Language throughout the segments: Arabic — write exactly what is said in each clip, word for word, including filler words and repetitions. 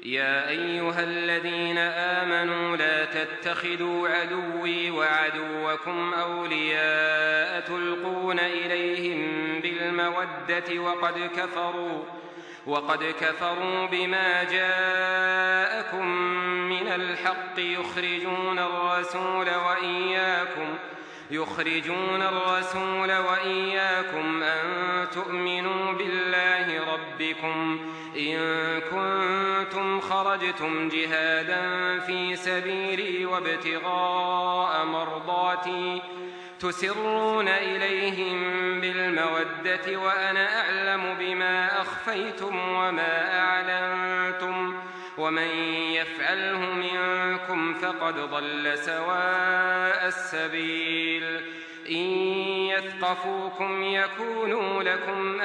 يا أيها الذين آمنوا لا تتخذوا عدوي وعدوكم أولياء تلقون إليهم بالمودة وقد كفروا وقد كفروا بما جاءكم من الحق يخرجون الرسول وإياكم يخرجون الرسول وإياكم أن تؤمنوا بالله ربكم إن كنتم خرجتم جهادا في سبيلي وابتغاء مرضاتي تسرون إليهم بالمودة وأنا أعلم بما أخفيتم وما أعلنتم ومن يفعله منكم فقد ضل سواء السبيل إن يثقفوكم يكونوا لكم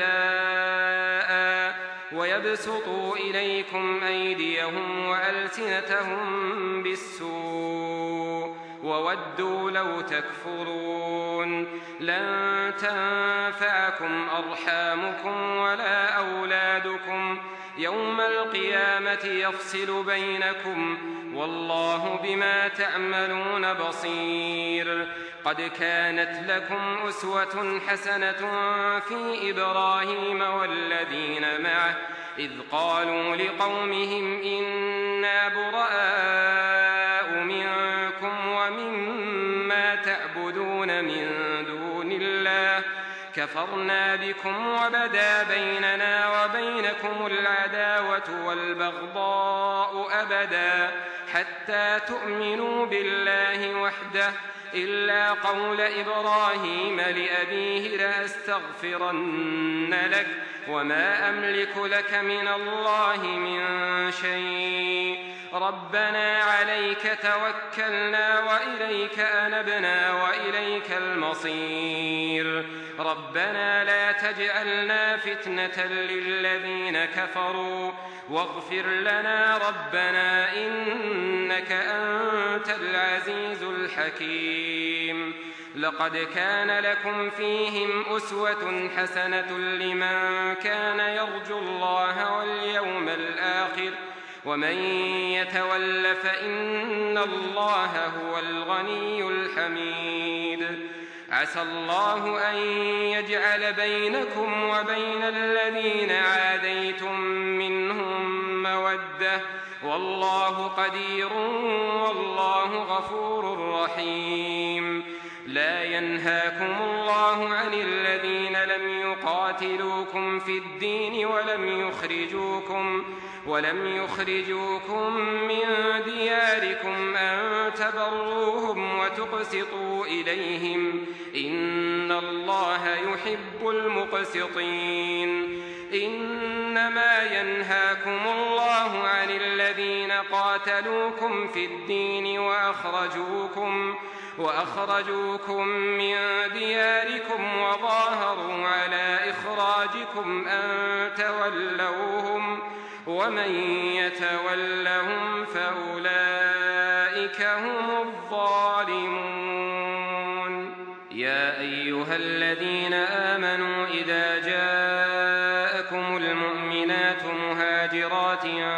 أعداء ويبسطوا إليكم أيديهم وألسنتهم بالسوء وودوا لو تكفرون لن تنفعكم أرحامكم ولا أولادكم يوم القيامة يفصل بينكم والله بما تعملون بصير قد كانت لكم أسوة حسنة في إبراهيم والذين معه إذ قالوا لقومهم إنا براء منكم ومما تعبدون من دون الله كفرنا بكم وبدا بيننا وبينكم العداوة والبغضاء أبدا حتى تؤمنوا بالله وحده إلا قول إبراهيم لأبيه لأستغفرن لك وما أملك لك من الله من شيء ربنا عليك توكلنا وإليك أنبنا وإليك المصير ربنا لا تجعلنا فتنة للذين كفروا واغفر لنا ربنا إنك أنت العزيز الحكيم لقد كان لكم فيهم أسوة حسنة لمن كان يرجو الله واليوم الآخر ومن يتول فإن الله هو الغني الحميد عسى الله أن يجعل بينكم وبين الذين عاديتم منهم مودة والله قدير والله غفور رحيم لا ينهاكم الله عن الذين لم يقاتلوكم في الدين ولم يخرجوكم ولم يخرجوكم من دياركم أن تبروهم وتقسطوا إليهم إن الله يحب المقسطين إنما ينهاكم الله عن الذين قاتلوكم في الدين وأخرجوكم وأخرجوكم من دياركم وظاهروا على إخراجكم أن تولوهم ومن يتولهم فأولئك هم الظالمون يا أيها الذين آمنوا إذا جاءكم المؤمنات مهاجرات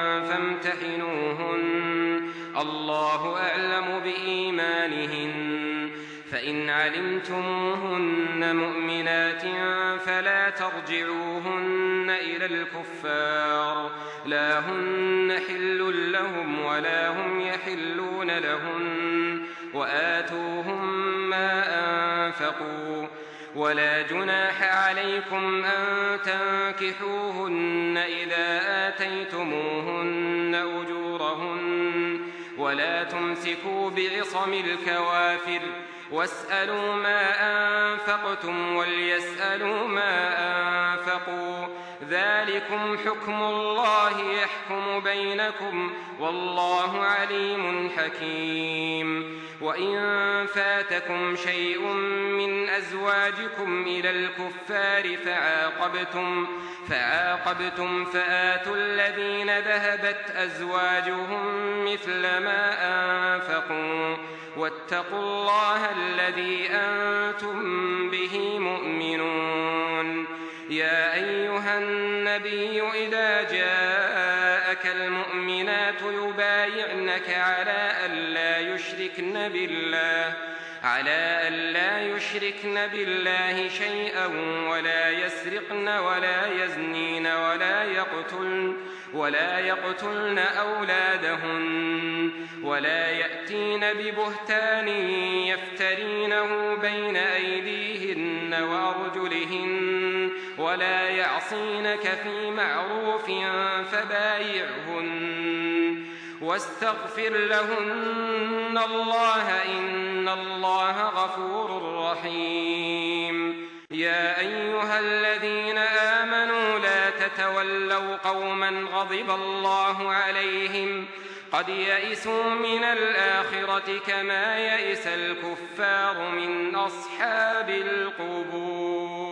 فامتحنوهن الله أعلم بإيمانهن فإن علمتموهن مؤمنات فلا ترجعوهن إلى الكفار لا هن حل لهم ولا هم يحلون لهن وآتوهم ما أنفقوا ولا جناح عليكم أن تنكحوهن إذا آتيتموهن أجورهن ولا تمسكوا بعصم الكوافر واسألوا ما أنفقتم وليسألوا ما أنفقوا ذلكم حكم الله يحكم بينكم والله عليم حكيم وإن فاتكم شيء من أزواجكم إلى الكفار فعاقبتم فعاقبتم فآتوا الذين ذهبت أزواجهم مثل ما أنفقوا واتقوا الله الذي أنتم به مؤمنون يا أيها النبي إذا جاءك المؤمنون المؤمنات يبايعنك على ألا يشركن بالله على ألا يشركن بالله شيئا ولا يسرقن ولا يزنين ولا يقتلن ولا يقتلن أولادهن ولا يأتين ببهتان يفترينه بين أيديهن وأرجلهن ولا يعصينك في معروف فبايعهن واستغفر لهن الله إن الله غفور رحيم. يا أيها الذين آمنوا لا تتولوا قوما غضب الله عليهم قد يئسوا من الآخرة كما يئس الكفار من أصحاب القبور.